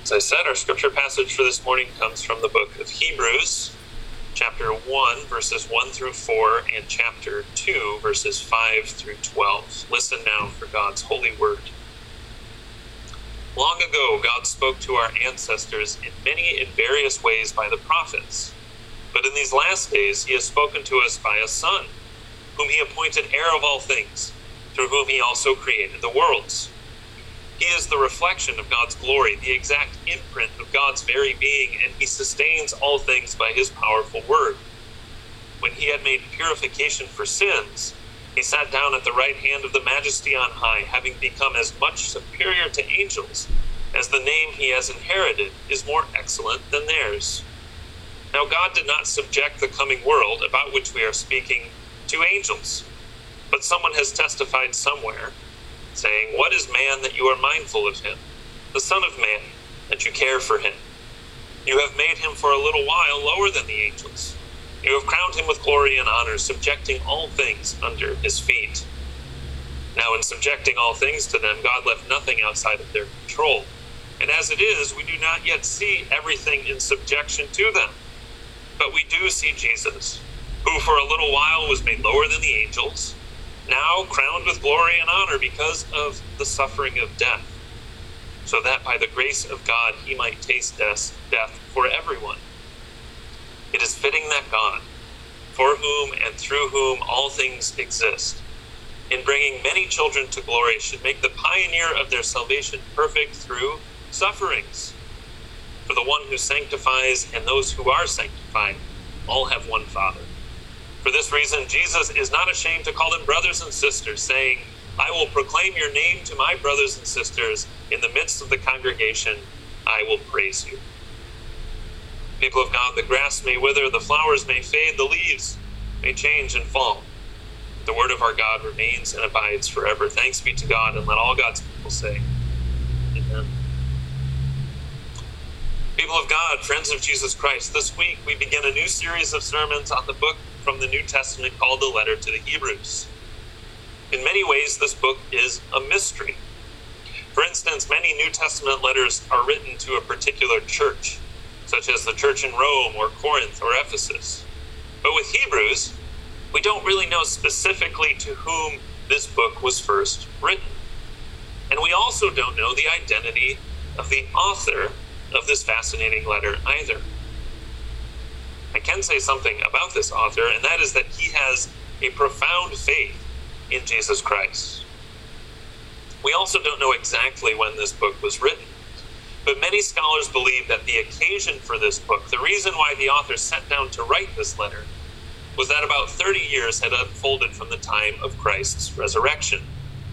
As I said, our scripture passage for this morning comes from the book of Hebrews, chapter 1, verses 1 through 4, and chapter 2, verses 5 through 12. Listen now for God's holy word. Long ago, God spoke to our ancestors in many and various ways by the prophets. But in these last days, he has spoken to us by a Son, whom he appointed heir of all things, through whom he also created the worlds. He is the reflection of God's glory, the exact imprint of God's very being, and he sustains all things by his powerful word. When he had made purification for sins, he sat down at the right hand of the Majesty on high, having become as much superior to angels as the name he has inherited is more excellent than theirs. Now God did not subject the coming world, about which we are speaking, to angels, but someone has testified somewhere, saying, "What is man that you are mindful of him, the Son of Man, that you care for him? You have made him for a little while lower than the angels. You have crowned him with glory and honor, subjecting all things under his feet." Now in subjecting all things to them, God left nothing outside of their control. And as it is, we do not yet see everything in subjection to them. But we do see Jesus, who for a little while was made lower than the angels, now crowned with glory and honor because of the suffering of death, so that by the grace of God he might taste death for everyone. It is fitting that God, for whom and through whom all things exist, in bringing many children to glory, should make the pioneer of their salvation perfect through sufferings. For the one who sanctifies and those who are sanctified all have one Father. For this reason, Jesus is not ashamed to call them brothers and sisters, saying, "I will proclaim your name to my brothers and sisters. In the midst of the congregation, I will praise you." People of God, the grass may wither, the flowers may fade, the leaves may change and fall. The word of our God remains and abides forever. Thanks be to God, and let all God's people say, Amen. People of God, friends of Jesus Christ, this week we begin a new series of sermons on the book from the New Testament called the letter to the Hebrews. In many ways, this book is a mystery. For instance, many New Testament letters are written to a particular church, such as the church in Rome or Corinth or Ephesus. But with Hebrews, we don't really know specifically to whom this book was first written. And we also don't know the identity of the author of this fascinating letter either. I can say something about this author, and that is that he has a profound faith in Jesus Christ. We also don't know exactly when this book was written, but many scholars believe that the occasion for this book, the reason why the author sat down to write this letter, was that about 30 years had unfolded from the time of Christ's resurrection.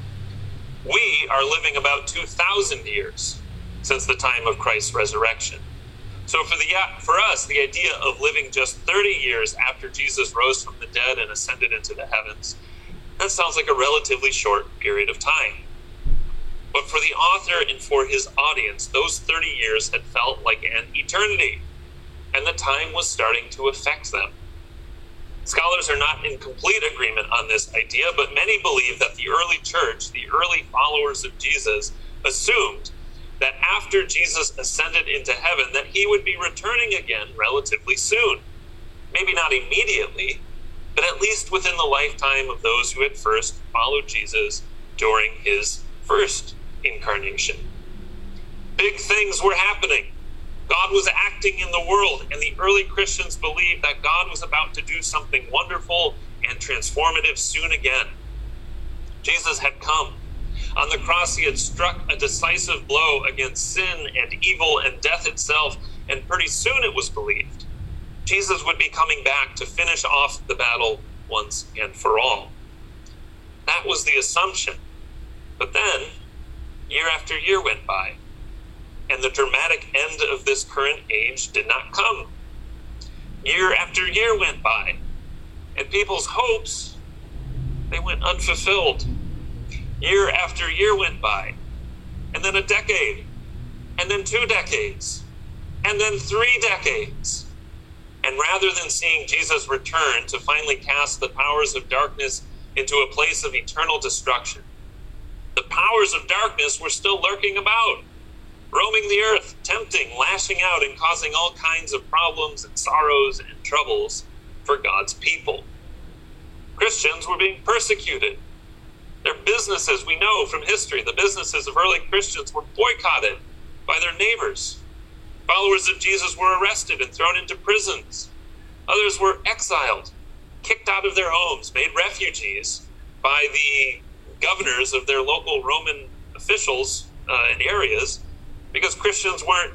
We are living about 2,000 years since the time of Christ's resurrection. So for us, the idea of living just 30 years after Jesus rose from the dead and ascended into the heavens, that sounds like a relatively short period of time. But for the author and for his audience, those 30 years had felt like an eternity, and the time was starting to affect them. Scholars are not in complete agreement on this idea, but many believe that the early church, the early followers of Jesus, assumed that after Jesus ascended into heaven, that he would be returning again relatively soon. Maybe not immediately, but at least within the lifetime of those who had first followed Jesus during his first incarnation. Big things were happening. God was acting in the world, and the early Christians believed that God was about to do something wonderful and transformative soon again. Jesus had come. On the cross, he had struck a decisive blow against sin and evil and death itself, and pretty soon it was believed Jesus would be coming back to finish off the battle once and for all. That was the assumption. But then, year after year went by, and the dramatic end of this current age did not come. Year after year went by, and people's hopes, they went unfulfilled. Year after year went by, and then a decade, and then 2 decades, and then 3 decades. And rather than seeing Jesus return to finally cast the powers of darkness into a place of eternal destruction, the powers of darkness were still lurking about. roaming the earth, tempting, lashing out, and causing all kinds of problems and sorrows and troubles for God's people. Christians were being persecuted. Their businesses, we know from history, the businesses of early Christians were boycotted by their neighbors. Followers of Jesus were arrested and thrown into prisons. Others were exiled, kicked out of their homes, made refugees by the governors of their local Roman officials and areas because Christians weren't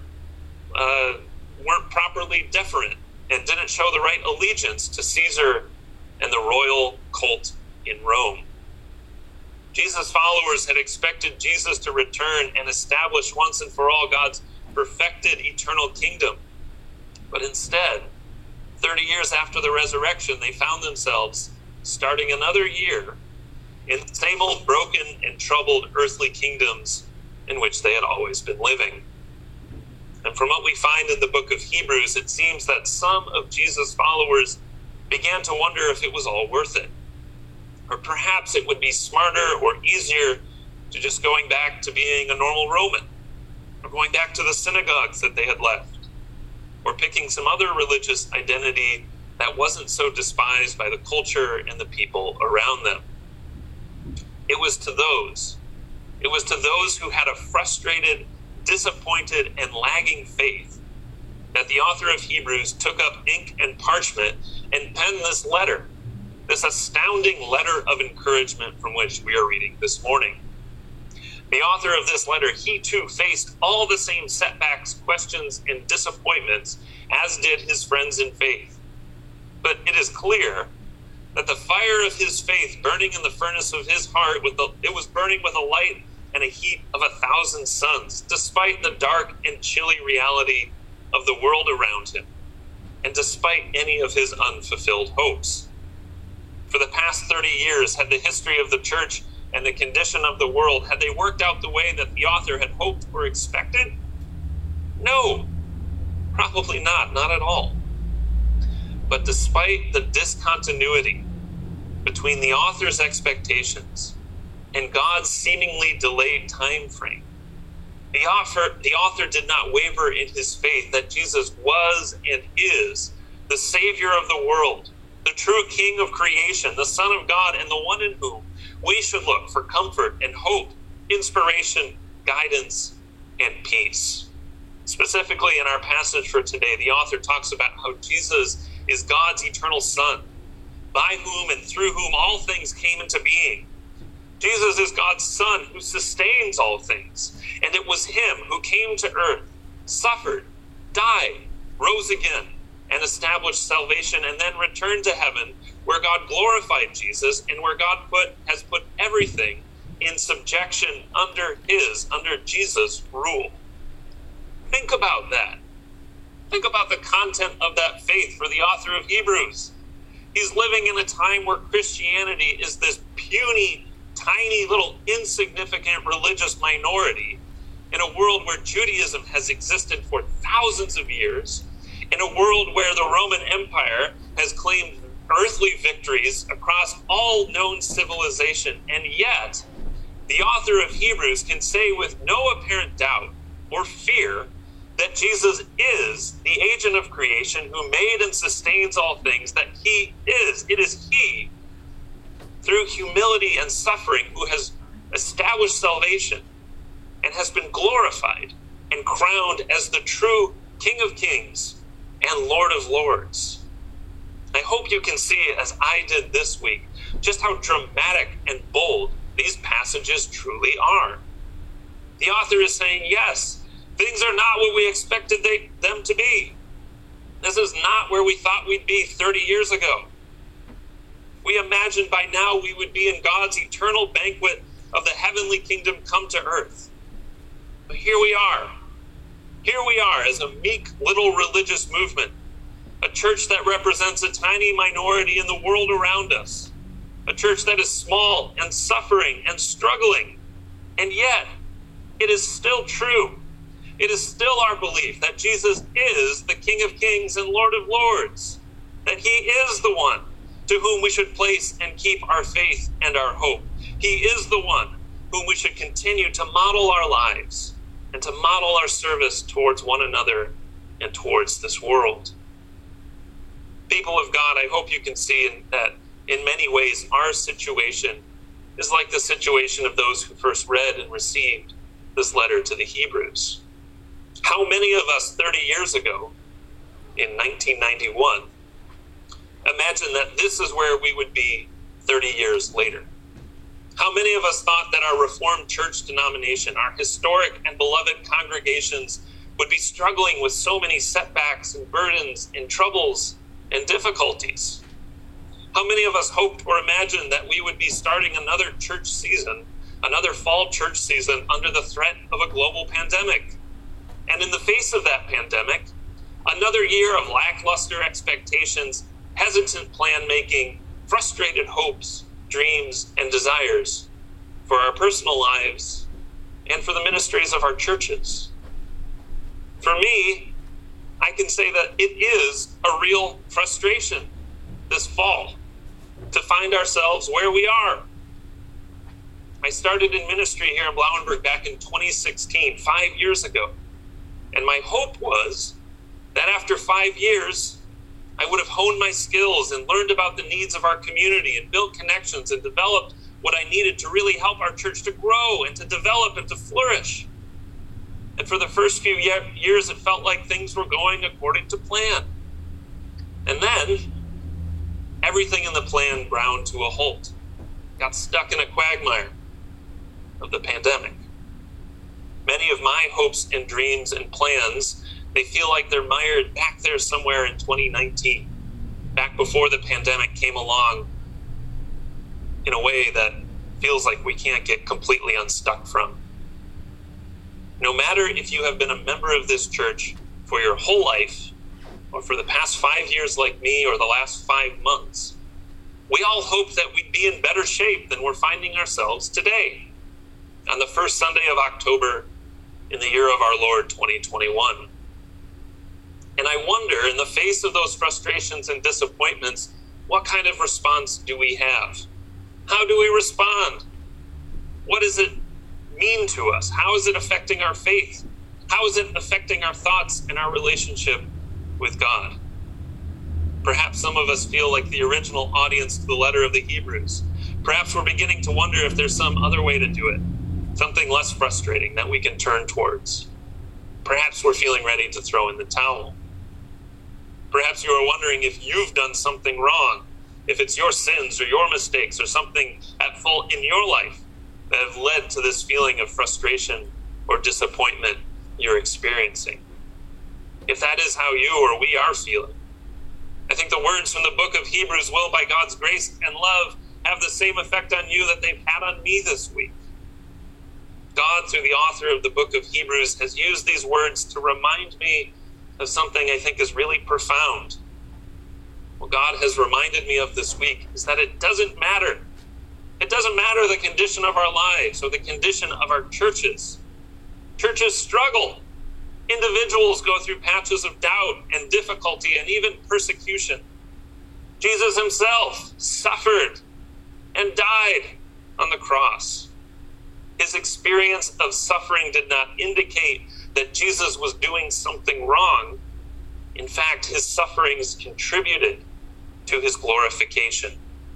properly deferent and didn't show the right allegiance to Caesar and the royal cult in Rome. Jesus' followers had expected Jesus to return and establish once and for all God's perfected eternal kingdom. But instead, 30 years after the resurrection, they found themselves starting another year in the same old broken and troubled earthly kingdoms in which they had always been living. And from what we find in the book of Hebrews, it seems that some of Jesus' followers began to wonder if it was all worth it. Or perhaps it would be smarter or easier to just going back to being a normal Roman, or going back to the synagogues that they had left, or picking some other religious identity that wasn't so despised by the culture and the people around them. It was to those who had a frustrated, disappointed, and lagging faith that the author of Hebrews took up ink and parchment and penned this letter, this astounding letter of encouragement from which we are reading this morning. The author of this letter, he too faced all the same setbacks, questions, and disappointments as did his friends in faith. But it is clear that the fire of his faith burning in the furnace of his heart, it was burning with a light and a heat of 1,000 suns, despite the dark and chilly reality of the world around him, and despite any of his unfulfilled hopes. For the past 30 years, had the history of the church and the condition of the world, had they worked out the way that the author had hoped or expected? No, probably not at all. But despite the discontinuity between the author's expectations and God's seemingly delayed time frame, the author did not waver in his faith that Jesus was and is the Savior of the world, the true King of creation, the Son of God, and the one in whom we should look for comfort and hope, inspiration, guidance, and peace. Specifically in our passage for today, the author talks about how Jesus is God's eternal Son, by whom and through whom all things came into being. Jesus is God's Son who sustains all things, and it was him who came to earth, suffered, died, rose again, and established salvation, and then returned to heaven, where God glorified Jesus and where God has put everything in subjection under Jesus' rule. Think about that. Think about the content of that faith for the author of Hebrews. He's living in a time where Christianity is this puny, tiny, little insignificant religious minority in a world where Judaism has existed for thousands of years, in a world where the Roman Empire has claimed earthly victories across all known civilization, and yet the author of Hebrews can say with no apparent doubt or fear that Jesus is the agent of creation who made and sustains all things, that he is. It is he, through humility and suffering, who has established salvation and has been glorified and crowned as the true King of Kings and Lord of Lords. I hope you can see, as I did this week, just how dramatic and bold these passages truly are. The author is saying, yes, things are not what we expected them to be. This is not where we thought we'd be 30 years ago. We imagined by now we would be in God's eternal banquet of the heavenly kingdom come to earth. But here we are. Here we are as a meek little religious movement, a church that represents a tiny minority in the world around us, a church that is small and suffering and struggling. And yet, it is still true. It is still our belief that Jesus is the King of Kings and Lord of Lords, that he is the one to whom we should place and keep our faith and our hope. He is the one whom we should continue to model our lives, and to model our service towards one another and towards this world. People of God, I hope you can see that in many ways our situation is like the situation of those who first read and received this letter to the Hebrews. How many of us 30 years ago, in 1991, imagine that this is where we would be 30 years later? How many of us thought that our Reformed church denomination, our historic and beloved congregations, would be struggling with so many setbacks and burdens and troubles and difficulties? How many of us hoped or imagined that we would be starting another church season, another fall church season, under the threat of a global pandemic? And in the face of that pandemic, another year of lackluster expectations, hesitant plan making, frustrated hopes, dreams, and desires for our personal lives and for the ministries of our churches. For me, I can say that it is a real frustration this fall to find ourselves where we are. I started in ministry here in Blauenburg back in 2016, 5 years ago. And my hope was that after 5 years, I would have honed my skills and learned about the needs of our community and built connections and developed what I needed to really help our church to grow and to develop and to flourish. And for the first few years, it felt like things were going according to plan. And then everything in the plan ground to a halt, got stuck in a quagmire of the pandemic. Many of my hopes and dreams and plans, they feel like they're mired back there somewhere in 2019, back before the pandemic came along, in a way that feels like we can't get completely unstuck from. No matter if you have been a member of this church for your whole life, or for the past 5 years like me, or the last 5 months, we all hope that we'd be in better shape than we're finding ourselves today, on the first Sunday of October in the year of our Lord 2021. And I wonder, in the face of those frustrations and disappointments, what kind of response do we have? How do we respond? What does it mean to us? How is it affecting our faith? How is it affecting our thoughts and our relationship with God? Perhaps some of us feel like the original audience to the letter of the Hebrews. Perhaps we're beginning to wonder if there's some other way to do it, something less frustrating that we can turn towards. Perhaps we're feeling ready to throw in the towel. Perhaps you are wondering if you've done something wrong, if it's your sins or your mistakes or something at fault in your life that have led to this feeling of frustration or disappointment you're experiencing. If that is how you or we are feeling, I think the words from the book of Hebrews will, by God's grace and love, have the same effect on you that they've had on me this week. God, through the author of the book of Hebrews, has used these words to remind me of something I think is really profound. What God has reminded me of this week is that it doesn't matter. It doesn't matter the condition of our lives or the condition of our churches. Churches struggle. Individuals go through patches of doubt and difficulty and even persecution. Jesus himself suffered and died on the cross. His experience of suffering did not indicate that Jesus was doing something wrong. In fact, his sufferings contributed to his glorification.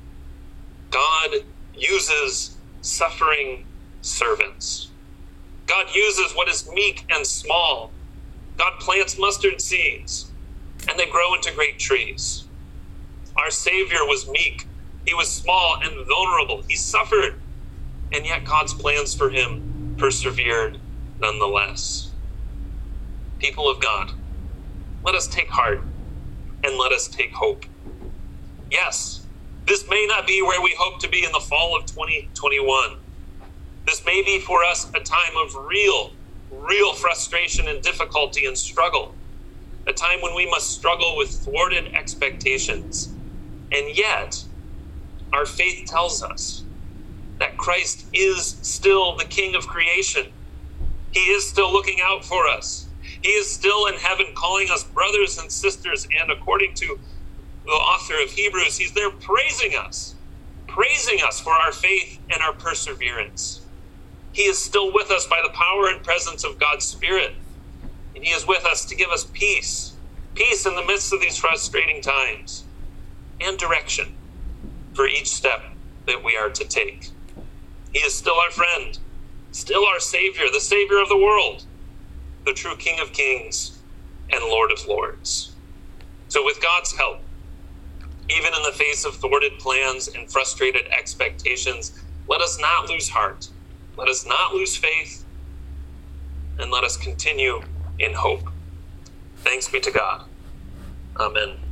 God uses suffering servants. God uses what is meek and small. God plants mustard seeds, and they grow into great trees. Our Savior was meek. He was small and vulnerable. He suffered, and yet God's plans for him persevered nonetheless. People of God, let us take heart and let us take hope. Yes, this may not be where we hope to be in the fall of 2021. This may be for us a time of real frustration and difficulty and struggle, a time when we must struggle with thwarted expectations. And yet, our faith tells us that Christ is still the King of creation. He is still looking out for us. He is still in heaven calling us brothers and sisters, and according to the author of Hebrews, he's there praising us for our faith and our perseverance. He is still with us by the power and presence of God's Spirit. And he is with us to give us peace, peace in the midst of these frustrating times, and direction for each step that we are to take. He is still our friend, still our Savior, the Savior of the world, the true King of Kings and Lord of Lords. So with God's help, even in the face of thwarted plans and frustrated expectations, let us not lose heart. Let us not lose faith, and let us continue in hope. Thanks be to God. Amen.